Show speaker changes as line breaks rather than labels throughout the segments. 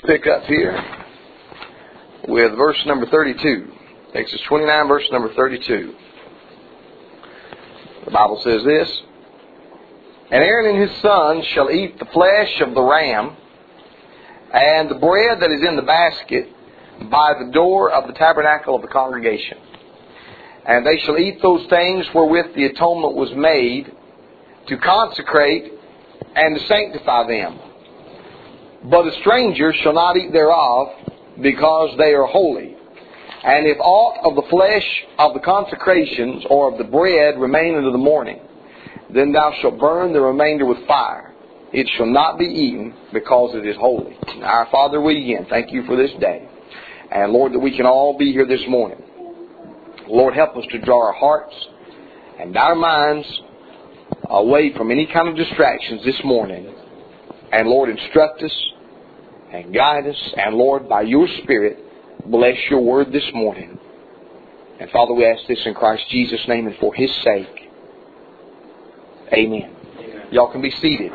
pick up here with verse number 32. Exodus 29, verse number 32. The Bible says this: And Aaron and his sons shall eat the flesh of the ram, and the bread that is in the basket by the door of the tabernacle of the congregation. And they shall eat those things wherewith the atonement was made, to consecrate and to sanctify them. But a stranger shall not eat thereof, because they are holy. And if aught of the flesh of the consecrations or of the bread remain unto the morning, then thou shalt burn the remainder with fire. It shall not be eaten, because it is holy. Our Father, we again thank you for this day. And Lord, that we can all be here this morning. Lord, help us to draw our hearts and our minds away from any kind of distractions this morning. And Lord, instruct us and guide us. And Lord, by your Spirit, bless your word this morning. And Father, we ask this in Christ Jesus' name and for His sake. Amen. Y'all can be seated.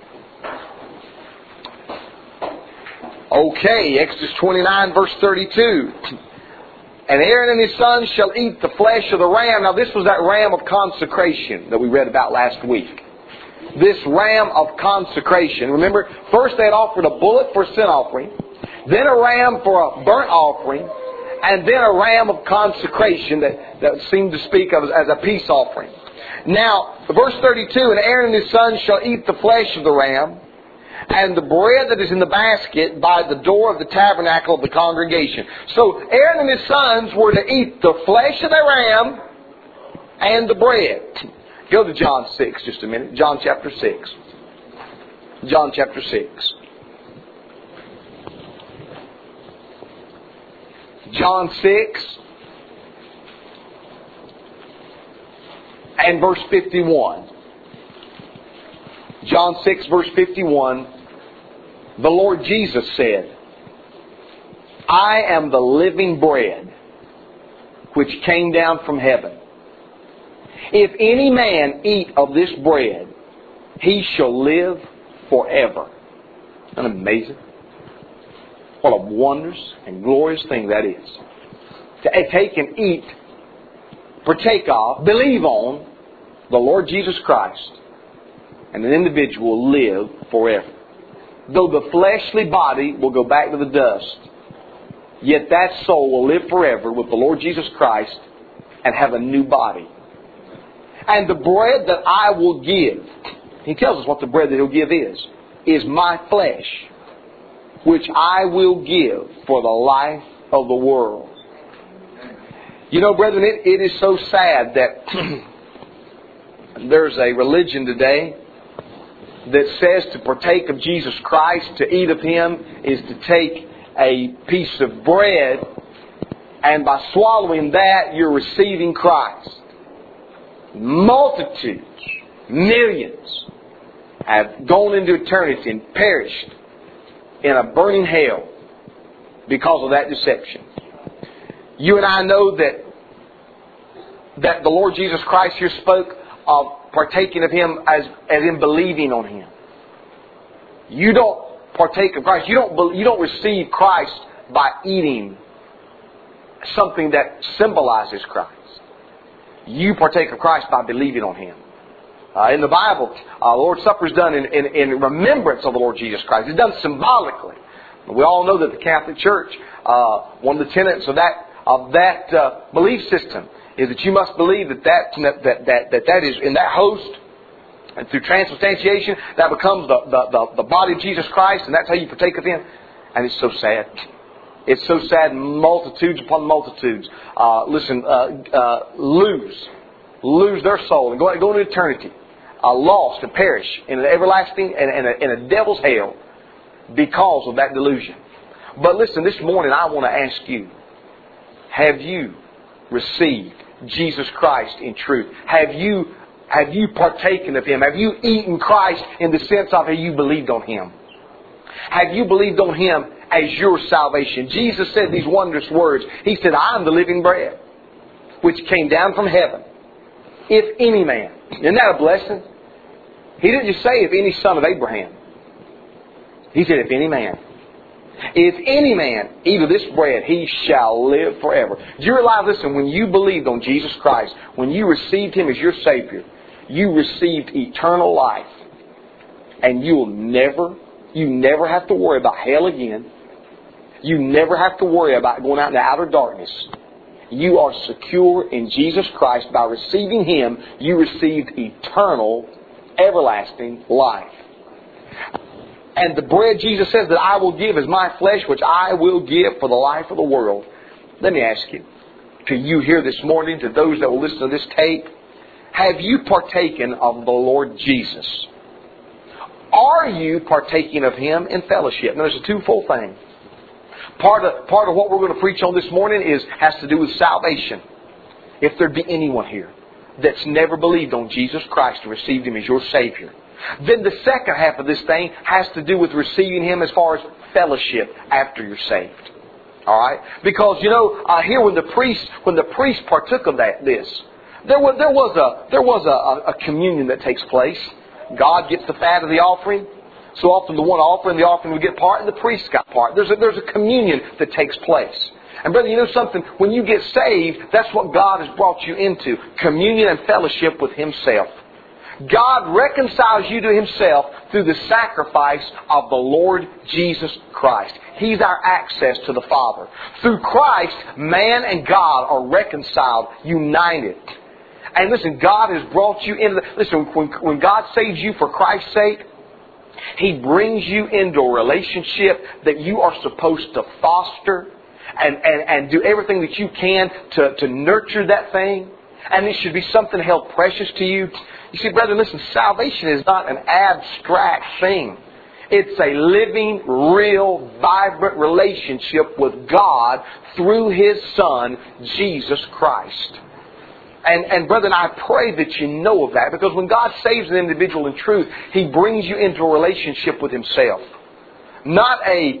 Okay, Exodus 29, verse 32. And Aaron and his sons shall eat the flesh of the ram. Now this was that ram of consecration that we read about last week. This ram of consecration. Remember, first they had offered a bullock for a sin offering, then a ram for a burnt offering, and then a ram of consecration that seemed to speak of as a peace offering. Now, verse 32, And Aaron and his sons shall eat the flesh of the ram, and the bread that is in the basket by the door of the tabernacle of the congregation. So Aaron and his sons were to eat the flesh of the ram and the bread. Go to John 6 just a minute. John chapter 6. John chapter 6. John 6 and verse 51. John 6 verse 51. The Lord Jesus said, I am the living bread which came down from heaven. If any man eat of this bread, he shall live forever. Isn't that amazing? What a wondrous and glorious thing that is. To take and eat, partake of, believe on the Lord Jesus Christ, and an individual will live forever. Though the fleshly body will go back to the dust, yet that soul will live forever with the Lord Jesus Christ and have a new body. And the bread that I will give, He tells us what the bread that He'll give is my flesh, which I will give for the life of the world. You know, brethren, it is so sad that there's a religion today that says to partake of Jesus Christ, to eat of Him, is to take a piece of bread, and by swallowing that, you're receiving Christ. Multitudes, millions, have gone into eternity and perished in a burning hell because of that deception. You and I know that the Lord Jesus Christ here spoke of partaking of Him as in believing on Him. You don't partake of Christ. You don't receive Christ by eating something that symbolizes Christ. You partake of Christ by believing on Him. In the Bible, the Lord's Supper is done in remembrance of the Lord Jesus Christ. It's done symbolically. We all know that the Catholic Church, one of the tenets of that belief system, is that you must believe that is in that host, and through transubstantiation that becomes the body of Jesus Christ, and that's how you partake of Him. And it's so sad. It's so sad. Multitudes upon multitudes, lose their soul and go into eternity, lost and perish in an everlasting and in a devil's hell because of that delusion. But listen, this morning I want to ask you: have you received Jesus Christ in truth? Have you partaken of Him? Have you eaten Christ in the sense of have you believed on Him? Have you believed on Him as your salvation? Jesus said these wondrous words. He said, I am the living bread which came down from heaven. If any man. Isn't that a blessing? He didn't just say if any son of Abraham. He said if any man. If any man eat of this bread, he shall live forever. Do you realize, listen, when you believed on Jesus Christ, when you received Him as your Savior, you received eternal life. And you never have to worry about hell again. You never have to worry about going out into outer darkness. You are secure in Jesus Christ. By receiving Him, you received eternal, everlasting life. And the bread Jesus says that I will give is my flesh, which I will give for the life of the world. Let me ask you, to you here this morning, to those that will listen to this tape, have you partaken of the Lord Jesus? Are you partaking of Him in fellowship? Now, there's a twofold thing. Part of what we're going to preach on this morning has to do with salvation. If there be anyone here that's never believed on Jesus Christ and received Him as your Savior, then the second half of this thing has to do with receiving Him as far as fellowship after you're saved. All right? Because, here when the priest partook of this, there was a communion that takes place. God gets the fat of the offering. So often the one offering, the offering would get part, and the priest got part. There's a communion that takes place. And brother, you know something? When you get saved, that's what God has brought you into. Communion and fellowship with Himself. God reconciles you to Himself through the sacrifice of the Lord Jesus Christ. He's our access to the Father. Through Christ, man and God are reconciled, united. And listen, God has brought you into listen, when God saves you for Christ's sake, He brings you into a relationship that you are supposed to foster and do everything that you can to nurture that thing. And it should be something held precious to you. You see, brother, listen, salvation is not an abstract thing. It's a living, real, vibrant relationship with God through His Son, Jesus Christ. And brethren, I pray that you know of that, because when God saves an individual in truth, He brings you into a relationship with Himself. Not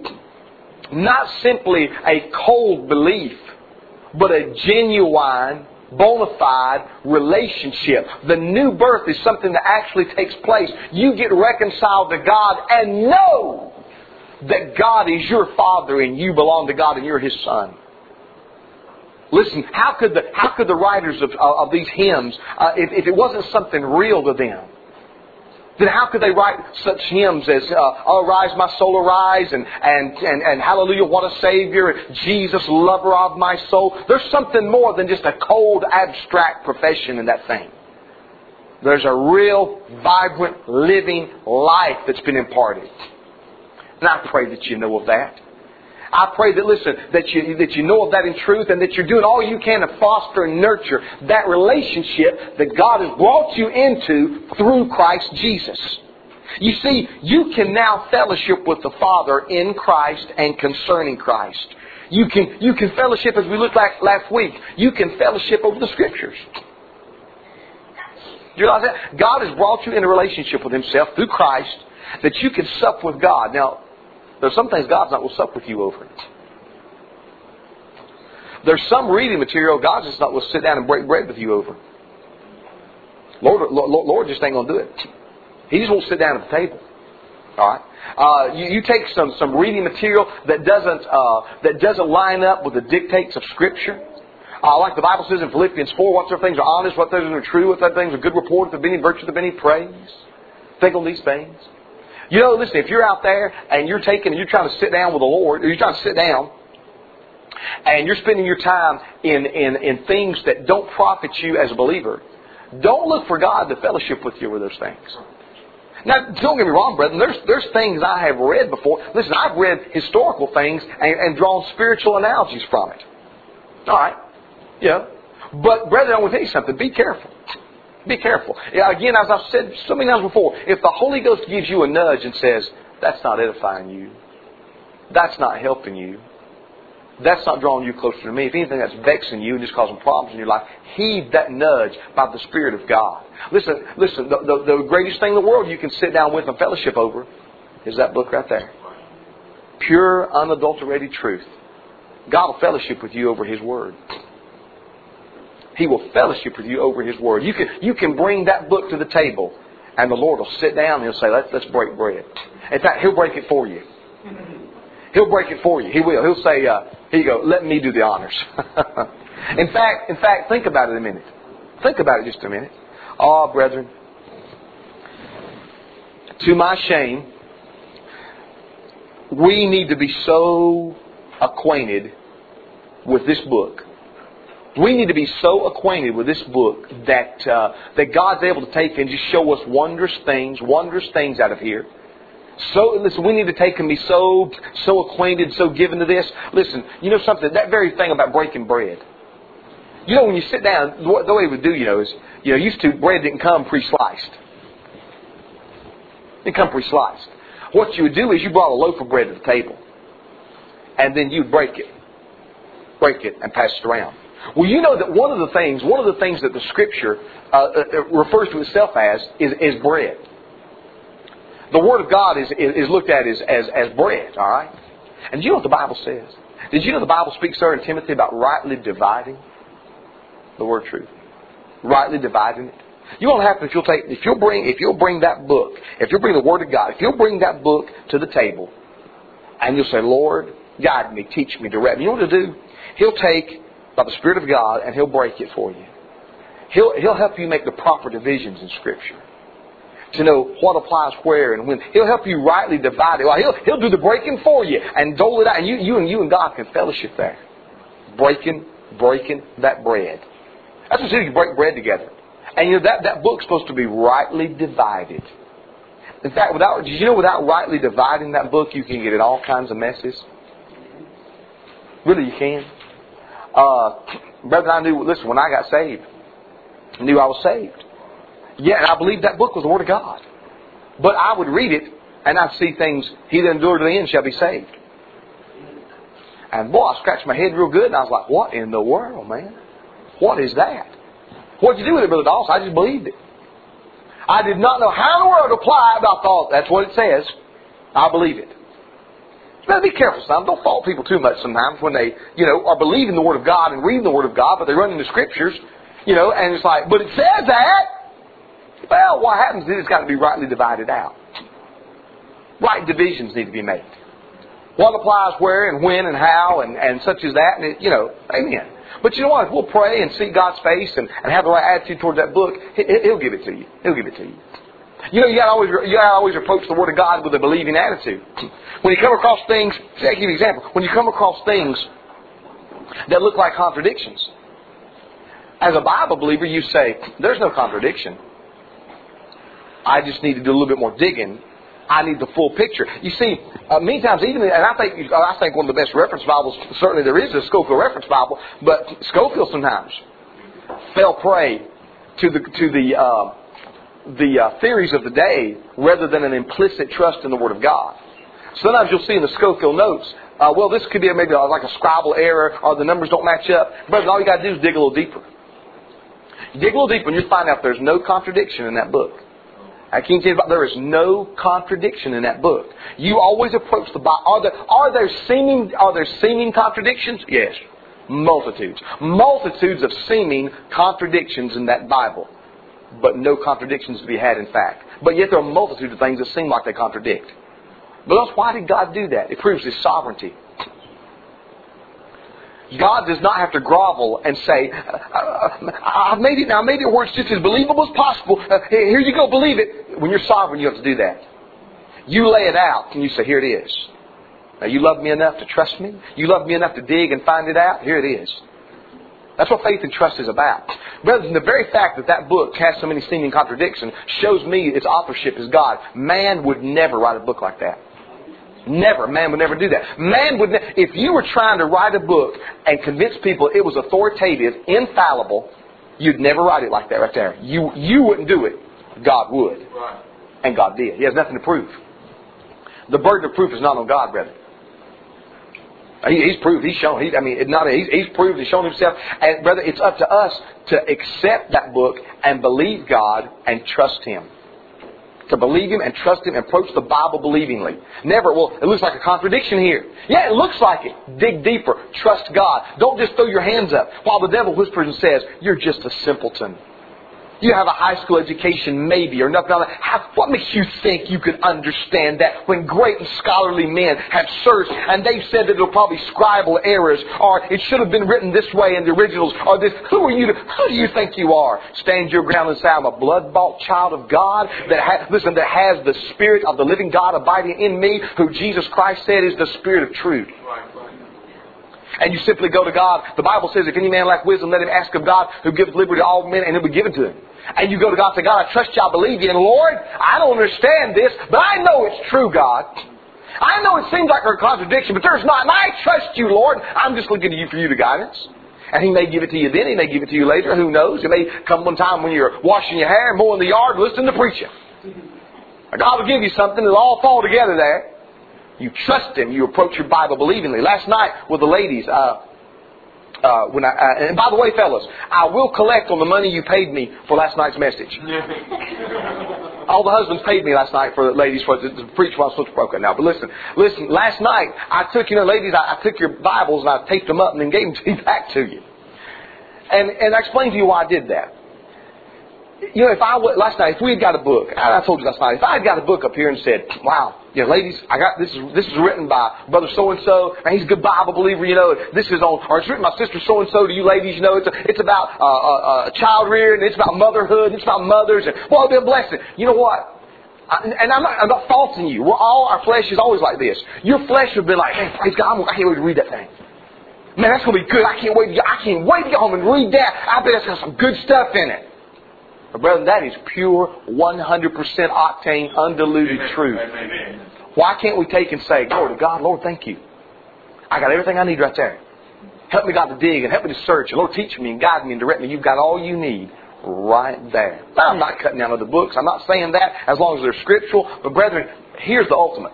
simply a cold belief, but a genuine, bona fide relationship. The new birth is something that actually takes place. You get reconciled to God and know that God is your Father and you belong to God and you're His Son. Listen, how could the writers of these hymns, if it wasn't something real to them, then how could they write such hymns as "Arise, my soul, arise," and "Hallelujah, what a Savior," and "Jesus, lover of my soul"? There's something more than just a cold, abstract profession in that thing. There's a real, vibrant, living life that's been imparted. And I pray that you know of that. I pray that, listen, that you know of that in truth, and that you're doing all you can to foster and nurture that relationship that God has brought you into through Christ Jesus. You see, you can now fellowship with the Father in Christ and concerning Christ. You can fellowship, as we looked at last week. You can fellowship over the Scriptures. Do you realize that? God has brought you in a relationship with Himself through Christ, that you can sup with God. Now, there's some things God's not going to sup with you over it. There's some reading material God's just not going to sit down and break bread with you over. Lord just ain't going to do it. He just won't sit down at the table. All right. You take some reading material that doesn't line up with the dictates of Scripture. Like the Bible says in Philippians 4, whatsoever things are honest, whatsoever things are true, whatsoever things are good report, if there be any virtue, if there be any praise. Think on these things. You know, listen, if you're out there and you're trying to sit down with the Lord, or you're trying to sit down and you're spending your time in things that don't profit you as a believer, don't look for God to fellowship with you with those things. Now, don't get me wrong, brethren, there's things I have read before. Listen, I've read historical things and drawn spiritual analogies from it. All right. Yeah. But, brethren, I want to tell you something. Be careful. Be careful. Yeah, again, as I've said so many times before, if the Holy Ghost gives you a nudge and says, that's not edifying you, that's not helping you, that's not drawing you closer to me, if anything that's vexing you and just causing problems in your life, heed that nudge by the Spirit of God. Listen, the greatest thing in the world you can sit down with and fellowship over is that book right there. Pure, unadulterated truth. God will fellowship with you over His Word. He will fellowship with you over His Word. You can bring that book to the table, and the Lord will sit down and He'll say, let's break bread. In fact, He'll break it for you. He'll break it for you. He will. He'll say, here you go, let me do the honors. In fact, think about it a minute. Think about it just a minute. Oh, brethren, to my shame, we need to be so acquainted with this book. We need to be so acquainted with this book that God's able to take and just show us wondrous things out of here. So, listen, we need to take and be so acquainted, so given to this. Listen, you know something? That very thing about breaking bread. You know, when you sit down, the way we do, is, used to, bread didn't come pre-sliced. It didn't come pre-sliced. What you would do is you brought a loaf of bread to the table. And then you'd break it and pass it around. Well, you know that one of the things that the Scripture refers to itself as is bread. The Word of God is looked at as bread, all right? And do you know what the Bible says? Did you know the Bible speaks there in Timothy about rightly dividing the Word of truth? Rightly dividing it. You know what will happen if you'll bring that book, if you'll bring the Word of God, if you'll bring that book to the table, and you'll say, Lord, guide me, teach me, direct me. You know what to do? He'll take by the Spirit of God and He'll break it for you. He'll help you make the proper divisions in Scripture to know what applies where and when. He'll help you rightly divide it. Well, he'll do the breaking for you and dole it out, and you and God can fellowship there, breaking that bread. That's what you break bread together. And that book's supposed to be rightly divided. In fact, without rightly dividing that book, you can get in all kinds of messes. Really, you can. Brother, I knew, listen, when I got saved, I knew I was saved. Yeah, and I believed that book was the Word of God. But I would read it, and I'd see things, he that endures to the end shall be saved. And boy, I scratched my head real good, and I was like, what in the world, man? What is that? What'd you do with it, Brother Dawson? I just believed it. I did not know how in the world to apply it, but I thought, that's what it says. I believe it. You better be careful sometimes. Don't fault people too much sometimes when they, are believing the Word of God and reading the Word of God, but they run into Scriptures, and it's like, but it says that. Well, what happens is it's got to be rightly divided out. Right divisions need to be made. What applies where and when and how and such as that, and amen. But you know what? If we'll pray and seek God's face and have the right attitude toward that book, He'll give it to you. He'll give it to you. You got to always approach the Word of God with a believing attitude. When you come across things, I'll give you an example. When you come across things that look like contradictions, as a Bible believer, you say, there's no contradiction. I just need to do a little bit more digging. I need the full picture. You see, many times, and I think one of the best reference Bibles, certainly there is a Scofield reference Bible, but Scofield sometimes fell prey to the theories of the day rather than an implicit trust in the Word of God. Sometimes you'll see in the Scofield notes, this could be maybe like a scribal error, or the numbers don't match up. Brother, all you got to do is dig a little deeper. You dig a little deeper and you'll find out there's no contradiction in that book. I can't tell you about, there is no contradiction in that book. You always approach the Bible. Are there seeming contradictions? Yes. Multitudes. Multitudes of seeming contradictions in that Bible. But no contradictions to be had in fact. But yet there are multitudes of things that seem like they contradict. But else, why did God do that? It proves His sovereignty. God does not have to grovel and say, I've made it where it's just as believable as possible. Here you go, believe it. When you're sovereign, you have to do that. You lay it out and you say, here it is. Now, you love me enough to trust me? You love me enough to dig and find it out? Here it is. That's what faith and trust is about. Brothers, the very fact that book has so many seeming contradictions shows me its authorship is God. Man would never write a book like that. Never. Man would never do that. If you were trying to write a book and convince people it was authoritative, infallible, you'd never write it like that right there. You wouldn't do it. God would. Right. And God did. He has nothing to prove. The burden of proof is not on God, brother. He's proved. He's shown. He's proved and shown Himself. And brother, it's up to us to accept that book and believe God and trust Him. To believe Him and trust Him and approach the Bible believingly. Never, it looks like a contradiction here. Yeah, it looks like it. Dig deeper. Trust God. Don't just throw your hands up while the devil whispers and says, you're just a simpleton. You have a high school education, maybe, or nothing like that. What makes you think you can understand that when great and scholarly men have searched and they've said that it'll probably scribal errors, or it should have been written this way in the originals, or this? Who do you think you are? Stand your ground and say, I'm a blood-bought child of God that has the Spirit of the living God abiding in me, who Jesus Christ said is the Spirit of truth. And you simply go to God. The Bible says, if any man lack wisdom, let him ask of God, who gives liberty to all men, and it will be given to him. And you go to God and say, God, I trust you, I believe you. And Lord, I don't understand this, but I know it's true, God. I know it seems like a contradiction, but there's not. And I trust you, Lord. I'm just looking to you for you to guidance. And He may give it to you then. He may give it to you later. Who knows? It may come one time when you're washing your hair, mowing the yard, listening to preaching. God will give you something. It'll all fall together there. You trust Him. You approach your Bible believingly. Last night with the ladies, and by the way, fellas, I will collect on the money you paid me for last night's message. All the husbands paid me last night for the ladies for to preach while I was supposed to broke it now. But listen. Last night I took, ladies, I took your Bibles and I taped them up and then gave them back to you. And I explained to you why I did that. If we had got a book, I told you last night, if I had got a book up here and said, wow, ladies, I got this is written by brother so and so, and he's a good Bible believer, this is on, or it's written by sister so and so to you ladies, it's about child rearing, it's about motherhood, it's about mothers, and boy, it'll be a blessing. You know what? I'm not faulting you. Our flesh is always like this. Your flesh would be like, hey, praise God, I can't wait to read that thing. Man, that's going to be good. I can't wait to get home and read that. I bet it's got some good stuff in it. But brethren, that is pure, 100% octane, undiluted truth. Amen. Why can't we take and say, glory to God, Lord, thank you. I got everything I need right there. Help me, God, to dig and help me to search. And Lord, teach me and guide me and direct me. You've got all you need right there. Now, I'm not cutting down other books. I'm not saying that as long as they're scriptural. But brethren, here's the ultimate.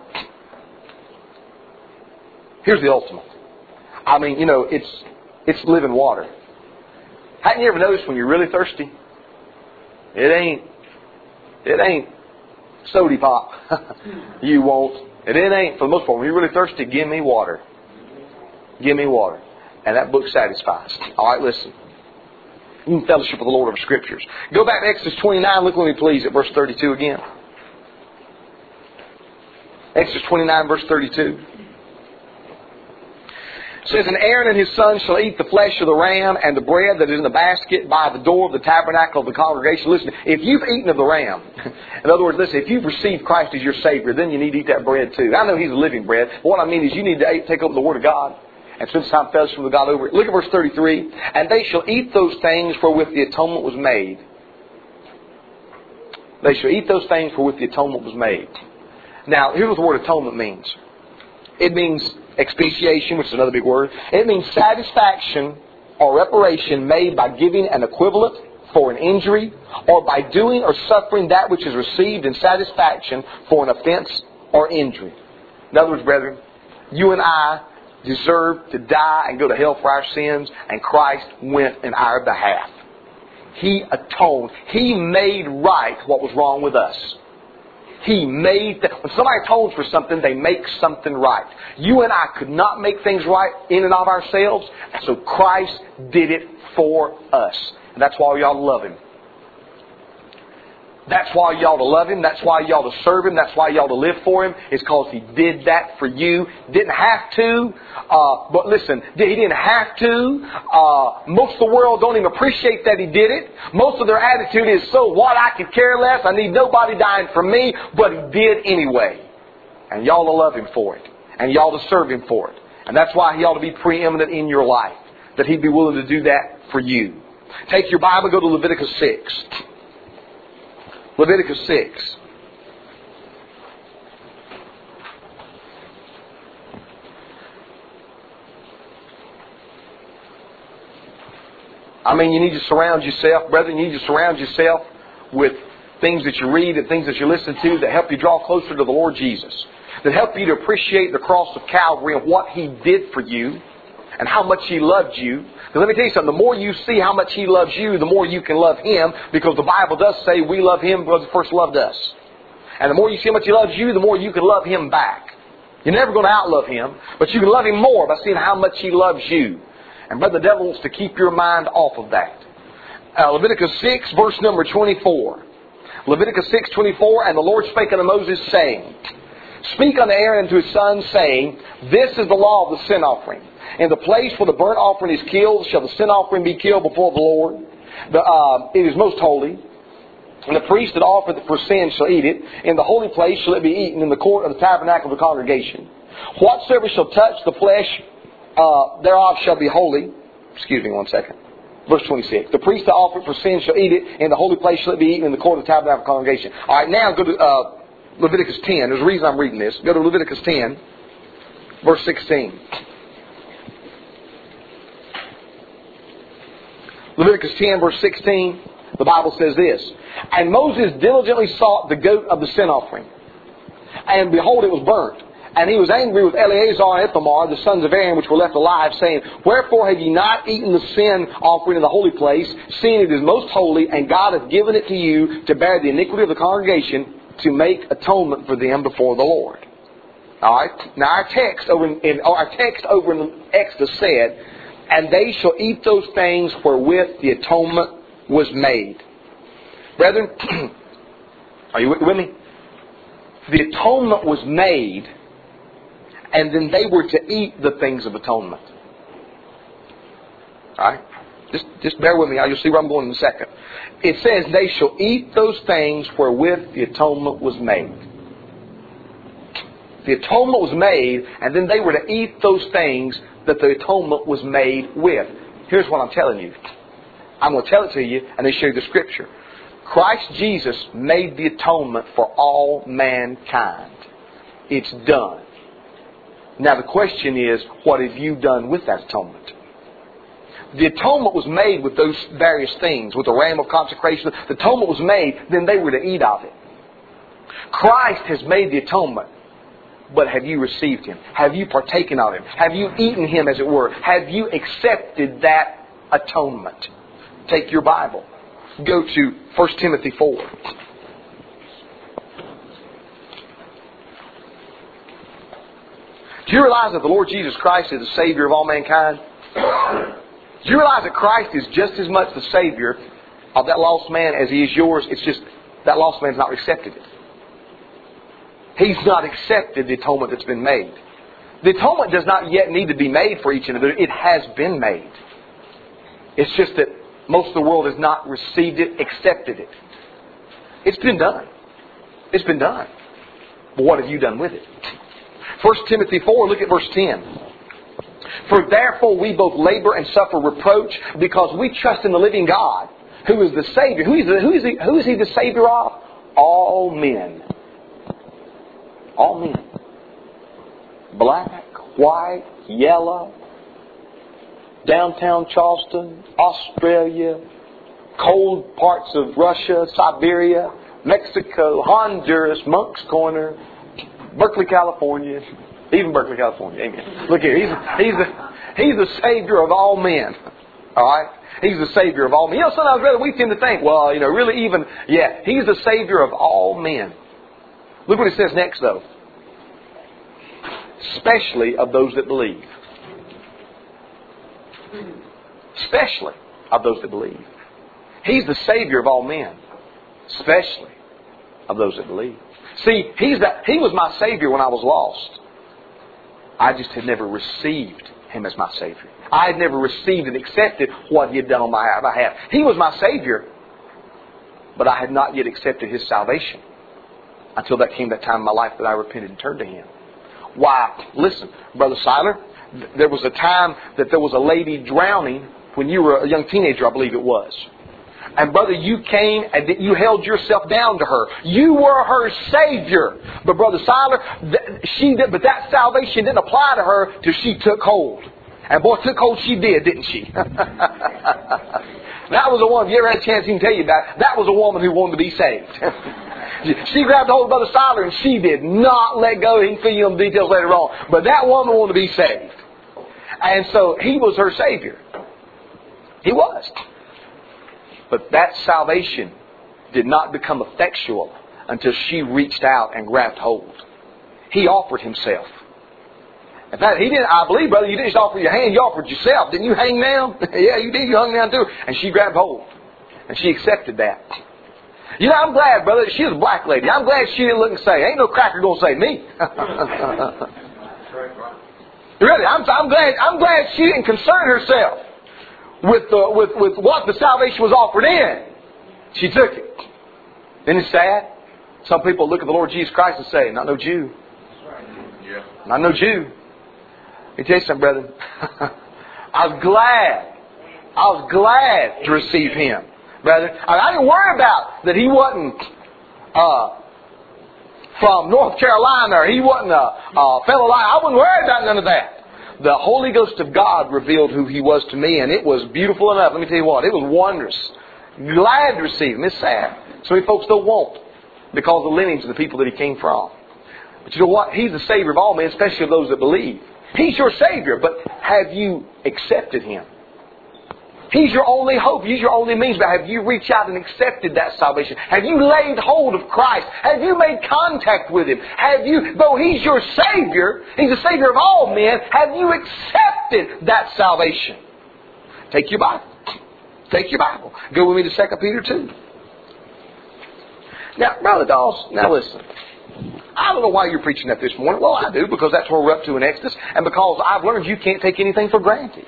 Here's the ultimate. I mean, it's living water. Hadn't you ever noticed when you're really thirsty? It ain't soda pop. You won't. And it ain't, for the most part, when you're really thirsty, give me water. Give me water. And that book satisfies. All right, listen. You can fellowship with the Lord over Scriptures. Go back to Exodus 29. Look with me, please, at verse 32 again. Exodus 29, verse 32. It says, and Aaron and his sons shall eat the flesh of the ram and the bread that is in the basket by the door of the tabernacle of the congregation. Listen, if you've eaten of the ram, in other words, listen, if you've received Christ as your Savior, then you need to eat that bread too. I know He's a living bread, but what I mean is you need to take up the Word of God and spend some time fellowship with God over it. Look at verse 33. And they shall eat those things wherewith the atonement was made. They shall eat those things wherewith the atonement was made. Now, here's what the word atonement means. It means expiation, which is another big word. It means satisfaction or reparation made by giving an equivalent for an injury, or by doing or suffering that which is received in satisfaction for an offense or injury. In other words, brethren, you and I deserve to die and go to hell for our sins, and Christ went in our behalf. He atoned. He made right what was wrong with us. He made when somebody atones for something, they make something right. You and I could not make things right in and of ourselves, and so Christ did it for us. And that's why we ought to love Him. That's why you ought to love Him. That's why you ought to serve Him. That's why you ought to live for Him. It's because He did that for you. Didn't have to. But listen, He didn't have to. Most of the world don't even appreciate that He did it. Most of their attitude is, so what, I could care less. I need nobody dying for me. But He did anyway. And you ought to love Him for it. And you ought to serve Him for it. And that's why He ought to be preeminent in your life. That He'd be willing to do that for you. Take your Bible, go to Leviticus 6. Leviticus 6. I mean, you need to surround yourself, brethren, you need to surround yourself with things that you read and things that you listen to that help you draw closer to the Lord Jesus. That help you to appreciate the cross of Calvary and what He did for you and how much He loved you. Because let me tell you something, the more you see how much He loves you, the more you can love Him, because the Bible does say we love Him because He first loved us. And the more you see how much He loves you, the more you can love Him back. You're never going to outlove Him, but you can love Him more by seeing how much He loves you. And brother, the devil wants to keep your mind off of that. Leviticus 6, verse number 24. Leviticus 6:24, and the Lord spake unto Moses, saying, Speak unto Aaron and to his sons, saying, This is the law of the sin offering. In the place where the burnt offering is killed, shall the sin offering be killed before the Lord. It is most holy. And the priest that offereth it for sin shall eat it. In the holy place shall it be eaten, in the court of the tabernacle of the congregation. Whatsoever shall touch the flesh thereof shall be holy. Excuse me one second. Verse 26. The priest that offereth for sin shall eat it. In the holy place shall it be eaten, in the court of the tabernacle of the congregation. All right, now go to Leviticus 10. There's a reason I'm reading this. Go to Leviticus 10, verse 16. Leviticus 10, verse 16, the Bible says this. And Moses diligently sought the goat of the sin offering. And behold, it was burnt. And he was angry with Eleazar and Ithamar, the sons of Aaron, which were left alive, saying, Wherefore have ye not eaten the sin offering in the holy place, seeing it is most holy, and God hath given it to you to bear the iniquity of the congregation, to make atonement for them before the Lord. All right. Now our text over in Exodus said, And they shall eat those things wherewith the atonement was made. Brethren, are you with me? The atonement was made, and then they were to eat the things of atonement. All right? Just bear with me. You'll see where I'm going in a second. It says, They shall eat those things wherewith the atonement was made. The atonement was made, and then they were to eat those things that the atonement was made with. Here's what I'm telling you. I'm going to tell it to you, and then show you the Scripture. Christ Jesus made the atonement for all mankind. It's done. Now the question is, what have you done with that atonement? The atonement was made with those various things, with the ram of consecration. The atonement was made, then they were to eat of it. Christ has made the atonement, but have you received Him? Have you partaken of Him? Have you eaten Him, as it were? Have you accepted that atonement? Take your Bible. Go to 1 Timothy 4. Do you realize that the Lord Jesus Christ is the Savior of all mankind? Do you realize that Christ is just as much the Savior of that lost man as He is yours? It's just that lost man's not accepted it. He's not accepted the atonement that's been made. The atonement does not yet need to be made for each other. It has been made. It's just that most of the world has not received it, accepted it. It's been done. It's been done. But what have you done with it? 1 Timothy 4, look at verse 10. For therefore we both labor and suffer reproach, because we trust in the living God, who is the Savior. Who is He the Savior of? All men. All men. Black, white, yellow, downtown Charleston, Australia, cold parts of Russia, Siberia, Mexico, Honduras, Moncks Corner, Berkeley, California. Even Berkeley, California. Amen. Look here. He's the Savior of all men. All right? He's the Savior of all men. You know, sometimes rather we tend to think, well, really even, He's the Savior of all men. Look what it says next, though. Especially of those that believe. Especially of those that believe. He's the Savior of all men. Especially of those that believe. See, He was my Savior when I was lost. I just had never received Him as my Savior. I had never received and accepted what He had done on my behalf. He was my Savior, but I had not yet accepted His salvation until that came that time in my life that I repented and turned to Him. Why? Listen, Brother Seiler, there was a time that there was a lady drowning when you were a young teenager, I believe it was. And brother, you came and you held yourself down to her. You were her Savior. But Brother Seiler, but that salvation didn't apply to her till she took hold. And boy, took hold she did, didn't she? That was a woman, if you ever had a chance, he can tell you about it. That was a woman who wanted to be saved. She grabbed hold of Brother Seiler and she did not let go. He can fill you in the details later on. But that woman wanted to be saved. And so he was her Savior. He was. But that salvation did not become effectual until she reached out and grabbed hold. He offered Himself. In fact, He didn't. I believe, brother, you didn't just offer your hand, you offered yourself. Didn't you hang down? Yeah, you did. You hung down too. And she grabbed hold. And she accepted that. You know, I'm glad, brother, she was a black lady. I'm glad she didn't look and say, ain't no cracker going to save me. Really, I'm glad she didn't concern herself with what the salvation was offered in. She took it. Isn't it sad? Some people look at the Lord Jesus Christ and say, not no Jew. Not no Jew. Let me tell you something, brethren. I was glad to receive Him. Brethren, I didn't worry about that He wasn't from North Carolina or He wasn't a fellow liar. I wasn't worried about none of that. The Holy Ghost of God revealed who He was to me, and it was beautiful enough. Let me tell you what, it was wondrous. Glad to receive Him. It's sad. So many folks don't want because of the lineage of the people that He came from. But you know what? He's the Savior of all men, especially of those that believe. He's your Savior, but have you accepted Him? He's your only hope. He's your only means. But have you reached out and accepted that salvation? Have you laid hold of Christ? Have you made contact with Him? Have you, though He's your Savior, He's the Savior of all men, have you accepted that salvation? Take your Bible. Take your Bible. Go with me to 2 Peter 2. Now, Brother Doss, now listen. I don't know why you're preaching that this morning. Well, I do, because that's where we're up to in Exodus, and because I've learned you can't take anything for granted.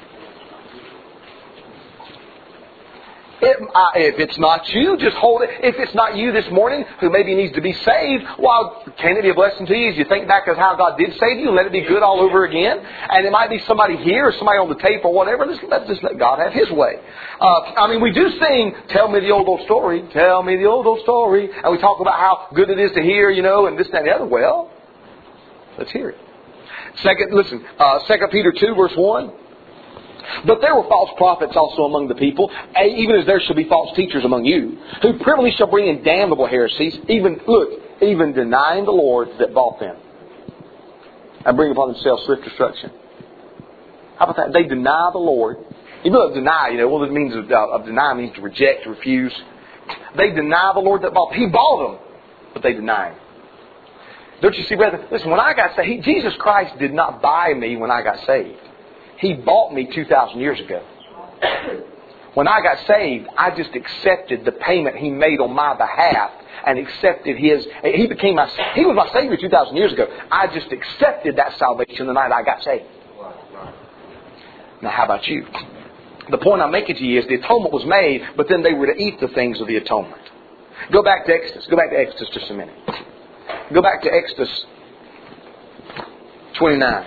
If it's not you, just hold it. If it's not you this morning who maybe needs to be saved, well, can it be a blessing to you as you think back of how God did save you and let it be good all over again? And it might be somebody here or somebody on the tape or whatever. Just let God have His way. We do sing, tell me the old story, tell me the old story. And we talk about how good it is to hear, and this, that, and the other. Well, let's hear it. 2 Peter 2, verse 1. But there were false prophets also among the people, even as there shall be false teachers among you, who privily shall bring in damnable heresies, even denying the Lord that bought them, and bring upon themselves swift destruction. How about that? They deny the Lord. You know what deny, what it means of deny means to reject, to refuse. They deny the Lord that bought them. He bought them, but they deny Him. Don't you see, brethren? Listen, when I got saved, Jesus Christ did not buy me when I got saved. He bought me 2,000 years ago. When I got saved, I just accepted the payment He made on my behalf and accepted His. He was my Savior 2,000 years ago. I just accepted that salvation the night I got saved. Now, how about you? The point I'm making to you is the atonement was made, but then they were to eat the things of the atonement. Go back to Exodus. Go back to Exodus just a minute. Go back to Exodus 29.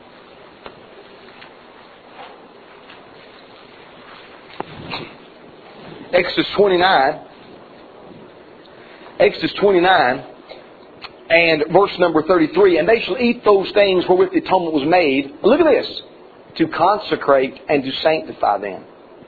Exodus 29 and verse number 33. And they shall eat those things wherewith the atonement was made. Look at this. To consecrate and to sanctify them.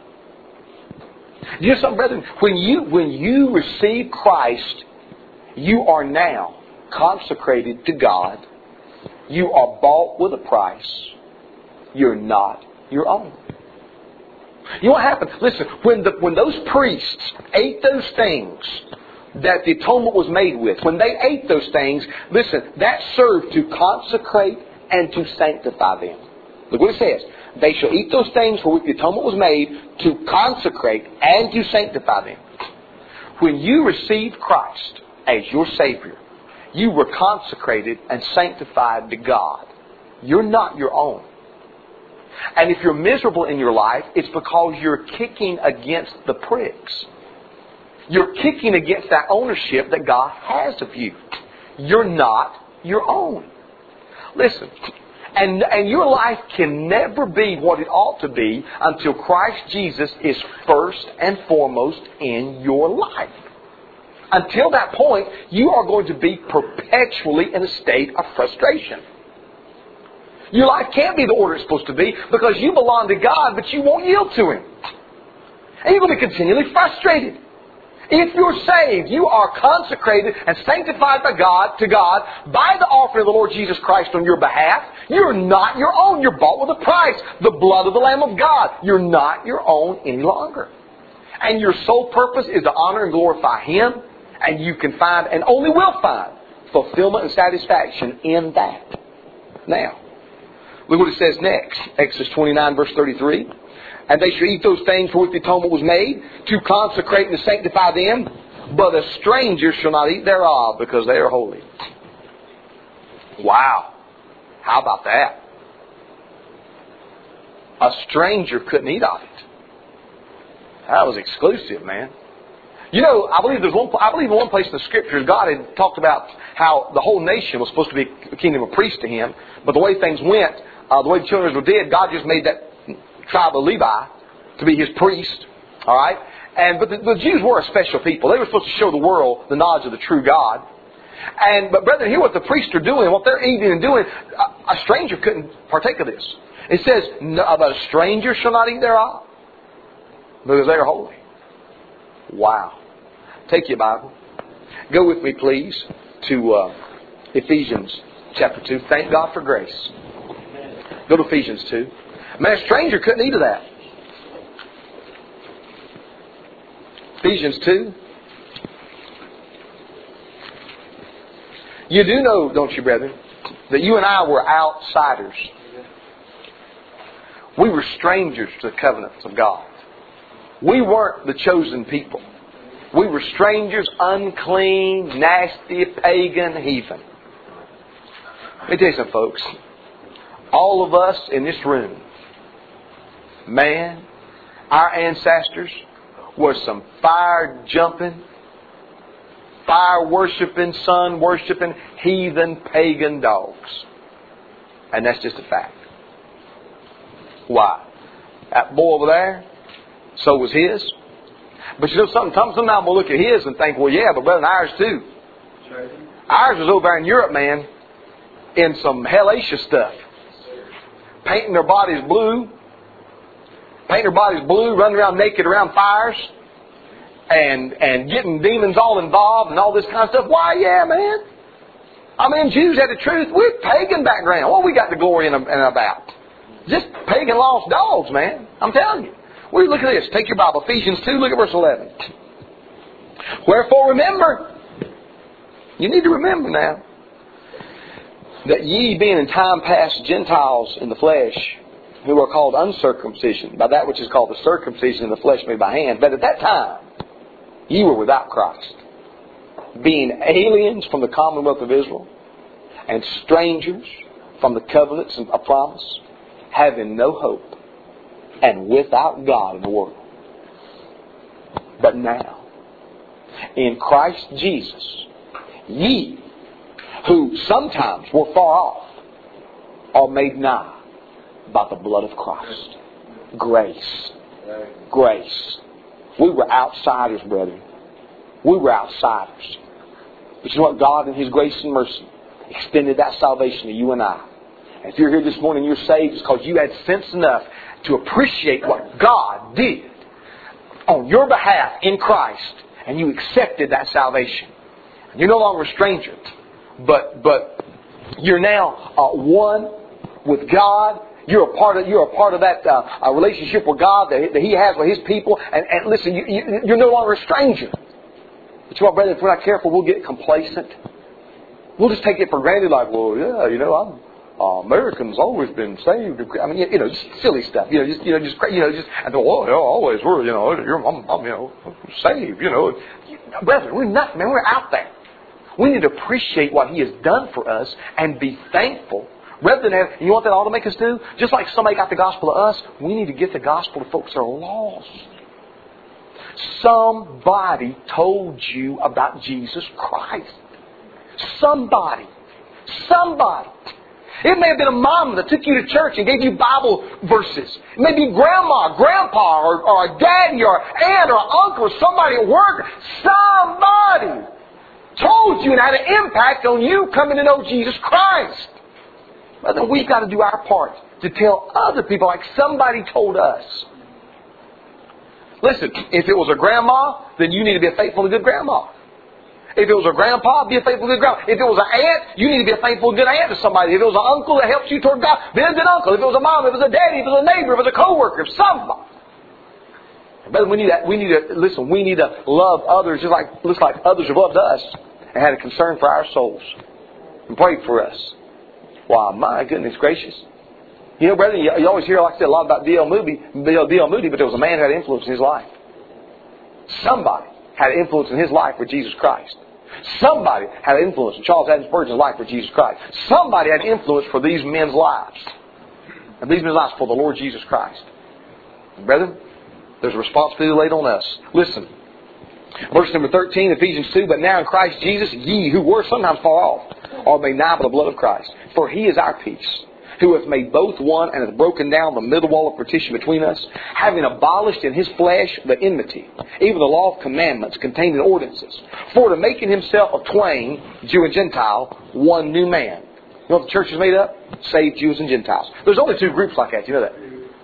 You know something, brethren? When you receive Christ, you are now consecrated to God. You are bought with a price. You're not your own. You know what happened? Listen, when those priests ate those things that the atonement was made with, when they ate those things, listen, that served to consecrate and to sanctify them. Look what it says. They shall eat those things for which the atonement was made to consecrate and to sanctify them. When you received Christ as your Savior, you were consecrated and sanctified to God. You're not your own. And if you're miserable in your life, it's because you're kicking against the pricks. You're kicking against that ownership that God has of you. You're not your own. Listen, and your life can never be what it ought to be until Christ Jesus is first and foremost in your life. Until that point, you are going to be perpetually in a state of frustration. Your life can't be the order it's supposed to be because you belong to God, but you won't yield to Him. And you're going to be continually frustrated. If you're saved, you are consecrated and sanctified by God by the offering of the Lord Jesus Christ on your behalf. You're not your own. You're bought with a price. The blood of the Lamb of God. You're not your own any longer. And your sole purpose is to honor and glorify Him. And you can find, and only will find, fulfillment and satisfaction in that. Now, look what it says next. Exodus 29, verse 33. And they should eat those things for which the atonement was made, to consecrate and to sanctify them. But a stranger shall not eat thereof, because they are holy. Wow. How about that? A stranger couldn't eat of it. That was exclusive, man. You know, I believe in one place in the Scriptures, God had talked about how the whole nation was supposed to be a kingdom of priests to Him. But the way things went, the way the children of Israel did, God just made that tribe of Levi to be His priest. All right? But the Jews were a special people. They were supposed to show the world the knowledge of the true God. But brethren, hear what the priests are doing, what they're eating and doing. A stranger couldn't partake of this. It says, "But a stranger shall not eat thereof, because they are holy." Wow. Take your Bible. Go with me, please, to Ephesians chapter 2. Thank God for grace. Go to Ephesians 2. Man, a stranger couldn't eat of that. Ephesians 2. You do know, don't you, brethren, that you and I were outsiders. We were strangers to the covenants of God. We weren't the chosen people. We were strangers, unclean, nasty, pagan, heathen. Let me tell you something, folks. All of us in this room, man, our ancestors were some fire-jumping, fire-worshipping, sun-worshipping, heathen, pagan dogs. And that's just a fact. Why? That boy over there, so was his. But you know something? Sometimes we'll look at his and think, well, yeah, but brother, ours too. Ours was over there in Europe, man, in some hellacious stuff. Painting their bodies blue. Running around naked around fires. And getting demons all involved and all this kind of stuff. Why, yeah, man. I mean, Jews had the truth. We're pagan background. What we got the glory in about? Just pagan lost dogs, man. I'm telling you. Well, look at this. Take your Bible. Ephesians 2, look at verse 11. Wherefore remember. You need to remember now. That ye being in time past Gentiles in the flesh, who are called uncircumcision, by that which is called the circumcision in the flesh made by hand. But at that time, ye were without Christ, being aliens from the commonwealth of Israel, and strangers from the covenants of promise, having no hope, and without God in the world. But now, in Christ Jesus, ye, who sometimes were far off, are made nigh by the blood of Christ. Grace. Grace. We were outsiders, brethren. We were outsiders. But you know what? God in His grace and mercy extended that salvation to you and I. And if you're here this morning, you're saved, it's because you had sense enough to appreciate what God did on your behalf in Christ, and you accepted that salvation. You're no longer a stranger, but you're now one with God. You're a part of that relationship with God that He has with His people. And listen, you're no longer a stranger. But you know what, brother? If we're not careful, we'll get complacent. We'll just take it for granted, like, well, yeah, you know, Americans always been saved. I mean, you know, just silly stuff. And well, always were. You know, I'm saved. You know, brother, we're nothing, man. We're out there. We need to appreciate what He has done for us and be thankful. Rather than have, you know what that ought to make us do? Just like somebody got the gospel to us, we need to get the gospel to folks that are lost. Somebody told you about Jesus Christ. Somebody. It may have been a mom that took you to church and gave you Bible verses. It may be grandma, grandpa, or a daddy, or aunt, or uncle, or somebody at work. Somebody told you and had an impact on you coming to know Jesus Christ. But then we've got to do our part to tell other people like somebody told us. Listen, if it was a grandma, then you need to be a faithful and good grandma. If it was a grandpa, be a faithful and good grandpa. If it was an aunt, you need to be a faithful and good aunt to somebody. If it was an uncle that helps you toward God, be a good uncle. If it was a mom, if it was a daddy, if it was a neighbor, if it was a co-worker, if somebody. But we need to love others just like others have loved us and had a concern for our souls and prayed for us. Wow, my goodness gracious. You know, brethren, you always hear, like I said, a lot about D.L. Moody, but there was a man who had influence in his life. Somebody had influence in his life for Jesus Christ. Somebody had influence in Charles Haddon Spurgeon's life for Jesus Christ. Somebody had influence for these men's lives. And these men's lives for the Lord Jesus Christ. And brethren, there's a responsibility laid on us. Listen. Verse number 13, Ephesians 2, but now in Christ Jesus, ye who were sometimes far off, are made nigh by the blood of Christ. For He is our peace, who hath made both one, and hath broken down the middle wall of partition between us, having abolished in His flesh the enmity, even the law of commandments contained in ordinances, for to make in Himself of twain, Jew and Gentile, one new man. You know what the church is made up? Saved Jews and Gentiles. There's only two groups like that. You know that?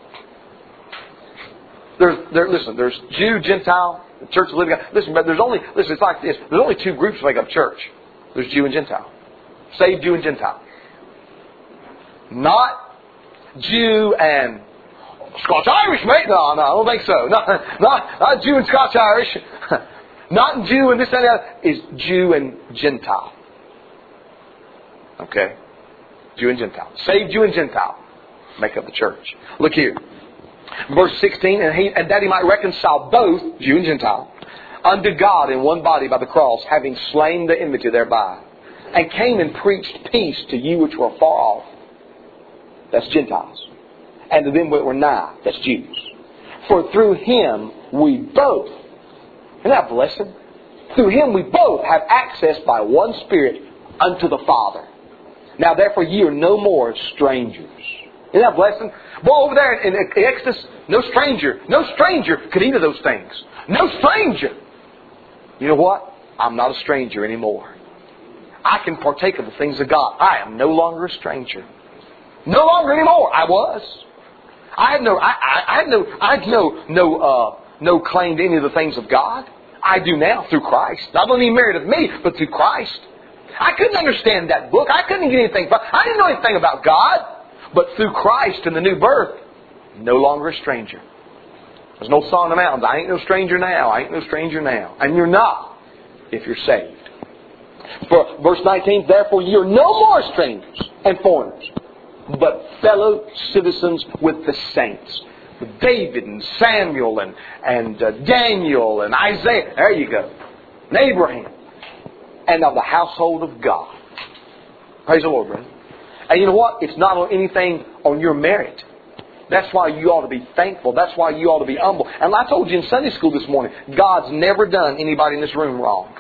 There's Jew, Gentile, the Church of the Living God. Listen, it's like this. There's only two groups that make up church. There's Jew and Gentile. Saved Jew and Gentile. Not Jew and Scotch-Irish, mate. No, I don't think so. Not Jew and Scotch-Irish. Not Jew and this and that. Is Jew and Gentile. Okay? Jew and Gentile. Saved Jew and Gentile make up the church. Look here. Verse 16, and that He might reconcile both, Jew and Gentile, unto God in one body by the cross, having slain the enmity thereby, and came and preached peace to you which were far off. That's Gentiles. And to them which were nigh. That's Jews. For through Him we both, isn't that a blessing? Through Him we both have access by one Spirit unto the Father. Now therefore ye are no more strangers. Isn't that a blessing? Boy, over there in Exodus, no stranger could eat of those things. No stranger. You know what? I'm not a stranger anymore. I can partake of the things of God. I am no longer a stranger. No longer anymore. I was. I had no claim to any of the things of God. I do now through Christ. Not only merit of me, but through Christ. I couldn't understand that book. I couldn't get anything from it. I didn't know anything about God. But through Christ and the new birth, no longer a stranger. There's no song in the mountains. I ain't no stranger now. I ain't no stranger now. And you're not if you're saved. For verse 19, therefore ye are no more strangers and foreigners, but fellow citizens with the saints. With David and Samuel and Daniel and Isaiah. There you go. And Abraham. And of the household of God. Praise the Lord, brother. And you know what? It's not on anything on your merit. That's why you ought to be thankful. That's why you ought to be humble. And I told you in Sunday school this morning, God's never done anybody in this room wrong.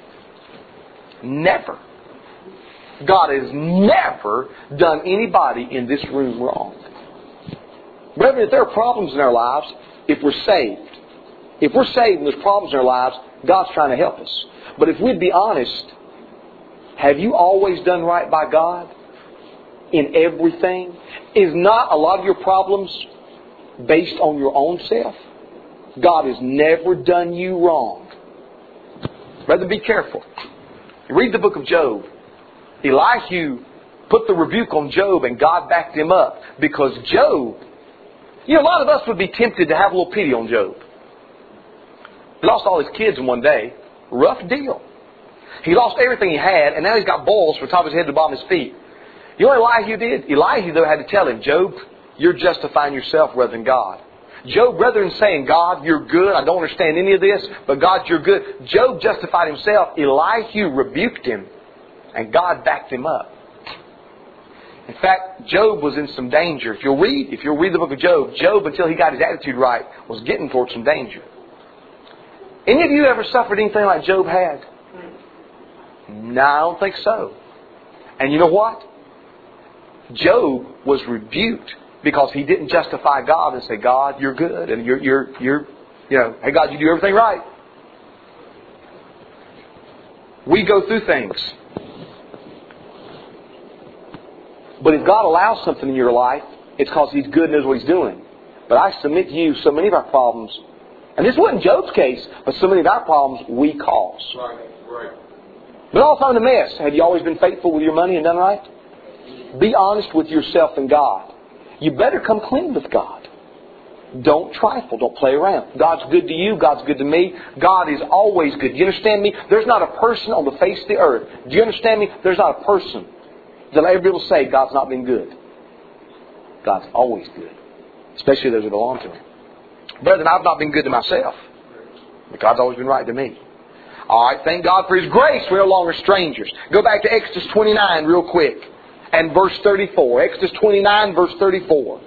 Never. God has never done anybody in this room wrong. Brethren, if there are problems in our lives, if we're saved and there's problems in our lives, God's trying to help us. But if we'd be honest, have you always done right by God? In everything? Is not a lot of your problems based on your own self? God has never done you wrong. Rather be careful. Read the book of Job. Elihu put the rebuke on Job and God backed him up because Job, a lot of us would be tempted to have a little pity on Job. He lost all his kids in one day. Rough deal. He lost everything he had and now he's got boils from the top of his head to the bottom of his feet. You know what Elihu did? Elihu, though, had to tell him, Job, you're justifying yourself rather than God. Job, rather than saying, God, you're good, I don't understand any of this, but God, you're good. Job justified himself. Elihu rebuked him, and God backed him up. In fact, Job was in some danger. If you'll read the book of Job, Job, until he got his attitude right, was getting towards some danger. Any of you ever suffered anything like Job had? No, I don't think so. And you know what? Job was rebuked because he didn't justify God and say, God, you're good and you're hey God, you do everything right. We go through things. But if God allows something in your life, it's because He's good and knows what He's doing. But I submit to you, so many of our problems, and this wasn't Job's case, but so many of our problems we cause. Right. But all found a mess. Have you always been faithful with your money and done right? Be honest with yourself and God. You better come clean with God. Don't trifle. Don't play around. God's good to you. God's good to me. God is always good. Do you understand me? There's not a person on the face of the earth. Do you understand me? There's not a person that will ever be able to say God's not been good. God's always good. Especially those who belong to Him. Brethren, I've not been good to myself. But God's always been right to me. Alright, thank God for His grace. We're no longer strangers. Go back to Exodus 29 real quick. And verse 34. Exodus 29, verse 34.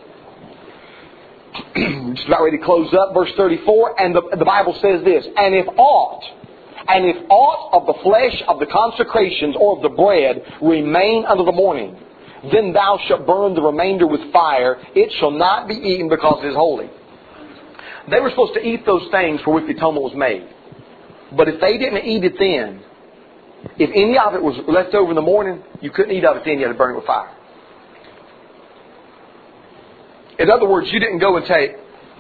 Just about ready to close up. Verse 34. And the Bible says this. And if aught of the flesh of the consecrations or of the bread remain unto the morning, then thou shalt burn the remainder with fire. It shall not be eaten because it is holy. They were supposed to eat those things for which the atonement was made. But if they didn't eat it then, if any of it was left over in the morning, you couldn't eat of it then. You had to burn it with fire. In other words, you didn't go and take,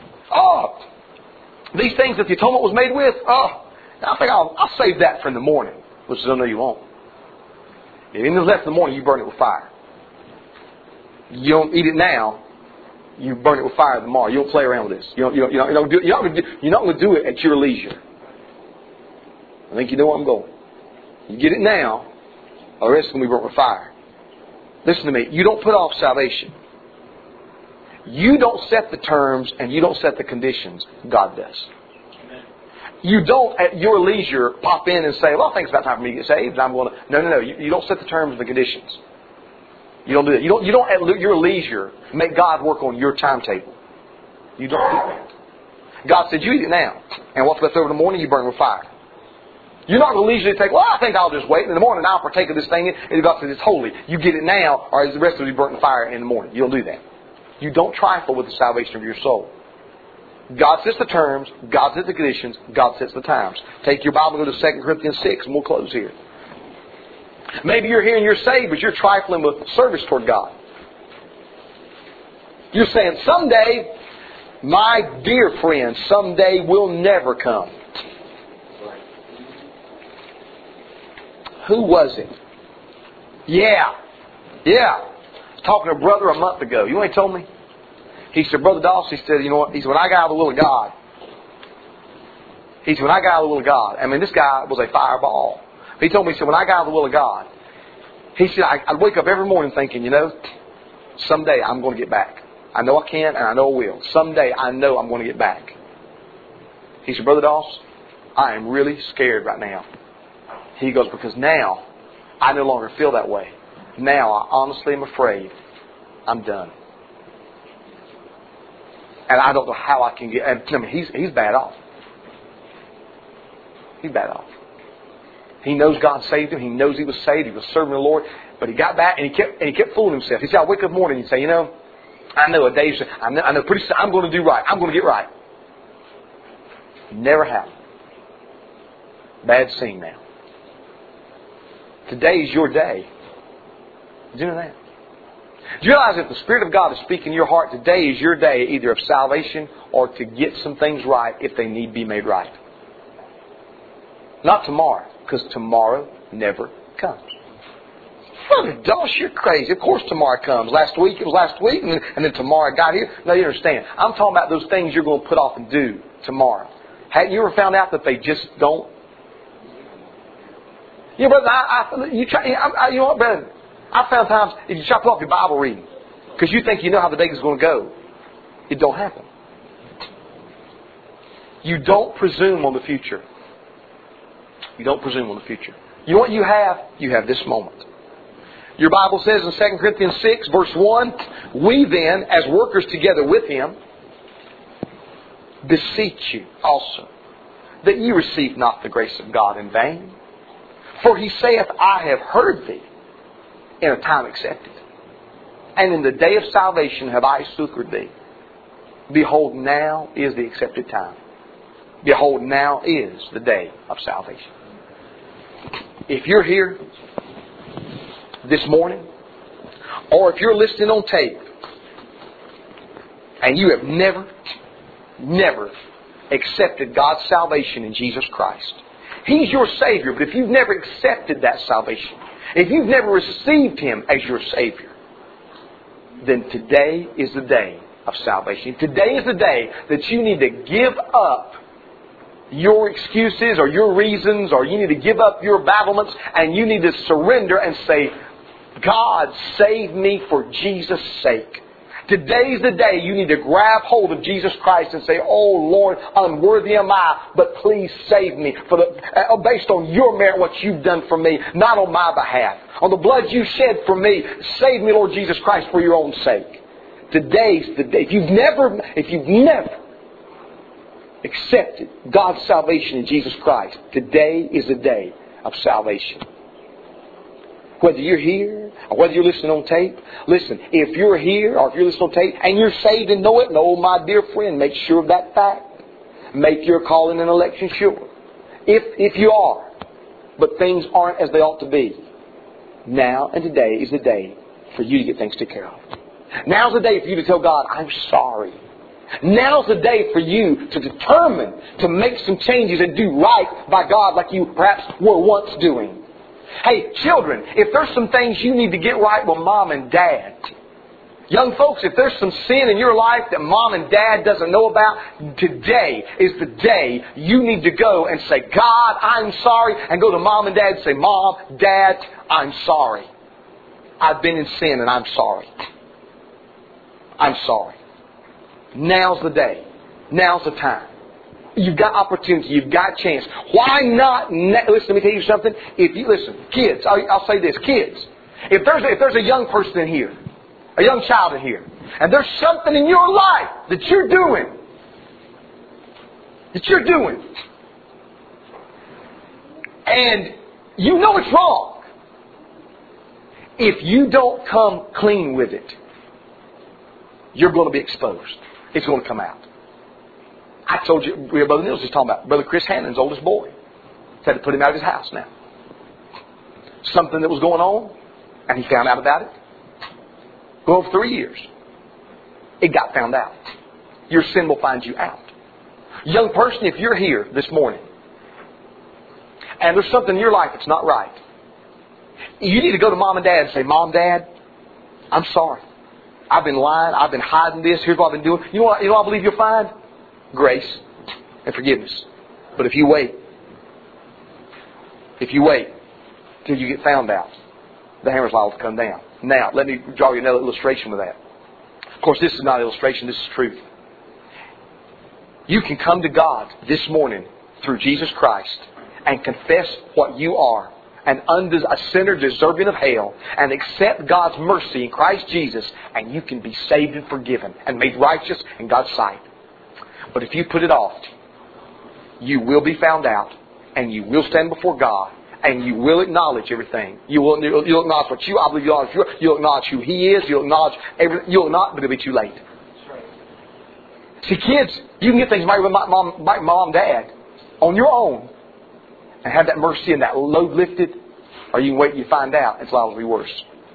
these things that the atonement was made with, I think I'll save that for in the morning. Which I know you won't. If anything's left in the morning, you burn it with fire. You don't eat it now. You burn it with fire tomorrow. You don't play around with this. You're not going to do it at your leisure. I think you know where I'm going. You get it now, or the rest is going to be burnt with fire. Listen to me. You don't put off salvation. You don't set the terms and you don't set the conditions. God does. You don't, at your leisure, pop in and say, well, I think it's about time for me to get saved. And I'm going to... No. You don't set the terms and the conditions. You don't do that. You don't at your leisure make God work on your timetable. You don't do that. God said, you eat it now. And what's left over in the morning, you burn with fire. You're not going to leisurely take, well, I think I'll just wait. In the morning, I'll partake of this thing. And God says, it's holy. You get it now, or the rest of it will be burnt in fire in the morning. You don't do that. You don't trifle with the salvation of your soul. God sets the terms. God sets the conditions. God sets the times. Take your Bible and go to 2 Corinthians 6, and we'll close here. Maybe you're here and you're saved, but you're trifling with service toward God. You're saying, someday, my dear friend, someday will never come. Who was it? Yeah. I was talking to a brother a month ago. You know what he told me? He said, Brother Dawson, he said, you know what? He said, when I got out of the will of God. He said, when I got out of the will of God. I mean, this guy was a fireball. He told me, he said, when I got out of the will of God. He said, I'd wake up every morning thinking, someday I'm going to get back. I know I can and I know I will. Someday I know I'm going to get back. He said, Brother Dawson, I am really scared right now. He goes, because now I no longer feel that way. Now I honestly am afraid I'm done. And I don't know how I can get... And I mean, he's bad off. He's bad off. He knows God saved him. He knows he was saved. He was serving the Lord. But he got back and he kept fooling himself. He said, I wake up in the morning and say, I know a day... I know pretty soon I'm going to do right. I'm going to get right. Never happened. Bad scene now. Today is your day. Did you know that? Do you realize if the Spirit of God is speaking in your heart, today is your day either of salvation or to get some things right if they need to be made right? Not tomorrow, because tomorrow never comes. Brother Doss, you're crazy. Of course tomorrow comes. Last week it was last week, and then tomorrow got here. No, you understand. I'm talking about those things you're going to put off and do tomorrow. Have you ever found out that they just don't? Brother, you know what, brother? I found times if you try to put off your Bible reading because you think you know how the day is going to go, it don't happen. You don't presume on the future. You don't presume on the future. You know what you have? You have this moment. Your Bible says in 2 Corinthians 6, verse 1, we then, as workers together with Him, beseech you also that ye receive not the grace of God in vain. For He saith, I have heard thee in a time accepted. And in the day of salvation have I succored thee. Behold, now is the accepted time. Behold, now is the day of salvation. If you're here this morning, or if you're listening on tape, and you have never accepted God's salvation in Jesus Christ. He's your Savior, but if you've never accepted that salvation, if you've never received Him as your Savior, then today is the day of salvation. Today is the day that you need to give up your excuses or your reasons, or you need to give up your babblements, and you need to surrender and say, God, save me for Jesus' sake. Today's the day you need to grab hold of Jesus Christ and say, oh Lord, unworthy am I, but please save me based on your merit, what you've done for me, not on my behalf. On the blood you shed for me, save me, Lord Jesus Christ, for your own sake. Today's the day. If you've never accepted God's salvation in Jesus Christ, today is the day of salvation. Whether you're here or whether you're listening on tape, listen, if you're here or if you're listening on tape and you're saved and know it, my dear friend, make sure of that fact. Make your calling and election sure. If you are, but things aren't as they ought to be, now and today is the day for you to get things taken care of. Now's the day for you to tell God, I'm sorry. Now's the day for you to determine to make some changes and do right by God like you perhaps were once doing. Hey, children, if there's some things you need to get right with mom and dad. Young folks, if there's some sin in your life that mom and dad doesn't know about, today is the day you need to go and say, God, I'm sorry. And go to mom and dad and say, Mom, Dad, I'm sorry. I've been in sin and I'm sorry. I'm sorry. Now's the day. Now's the time. You've got opportunity. You've got chance. Why not? Listen, let me tell you something. If you listen, kids, I'll say this, kids. If there's a young person in here, a young child in here, and there's something in your life that you're doing, and you know it's wrong, if you don't come clean with it, you're going to be exposed. It's going to come out. I told you, Brother Niels was talking about Brother Chris Hannon's oldest boy. Had to put him out of his house now. Something that was going on, and he found out about it. Well, over 3 years, it got found out. Your sin will find you out. Young person, if you're here this morning, and there's something in your life that's not right, you need to go to Mom and Dad and say, Mom, Dad, I'm sorry. I've been lying. I've been hiding this. Here's what I've been doing. You know what I believe you'll find? Grace and forgiveness. But if you wait till you get found out, the hammer's liable to come down. Now, let me draw you another illustration with that. Of course, this is not illustration. This is truth. You can come to God this morning through Jesus Christ and confess what you are, a sinner deserving of hell, and accept God's mercy in Christ Jesus, and you can be saved and forgiven and made righteous in God's sight. But if you put it off, you will be found out, and you will stand before God, and you will acknowledge everything. You'll acknowledge what I believe you'll acknowledge who He is. You'll acknowledge everything. You'll not, but it'll be too late. See, kids, you can get things right with mom and dad on your own, and have that mercy and that load lifted, or you can wait and you find out. It's liable to be worse.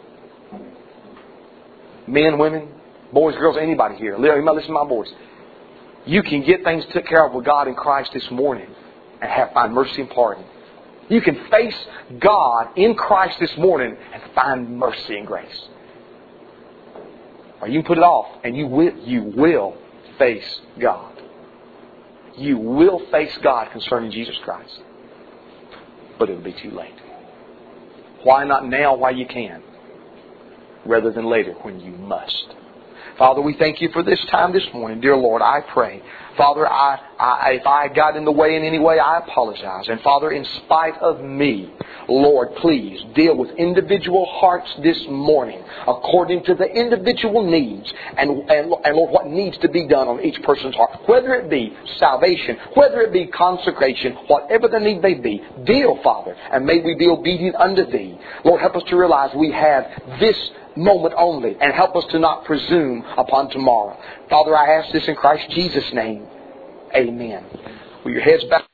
Men, women, boys, girls, anybody here. Listen to my voice. You can get things took care of with God in Christ this morning and find mercy and pardon. You can face God in Christ this morning and find mercy and grace. Or you can put it off and you will face God. You will face God concerning Jesus Christ. But it will be too late. Why not now while you can, rather than later when you must? Father, we thank you for this time this morning. Dear Lord, I pray. Father, if I got in the way in any way, I apologize. And Father, in spite of me, Lord, please deal with individual hearts this morning according to the individual needs and Lord, what needs to be done on each person's heart. Whether it be salvation, whether it be consecration, whatever the need may be, deal, Father, and may we be obedient unto Thee. Lord, help us to realize we have this moment only, and help us to not presume upon tomorrow. Father, I ask this in Christ Jesus' name. Amen. With your heads back.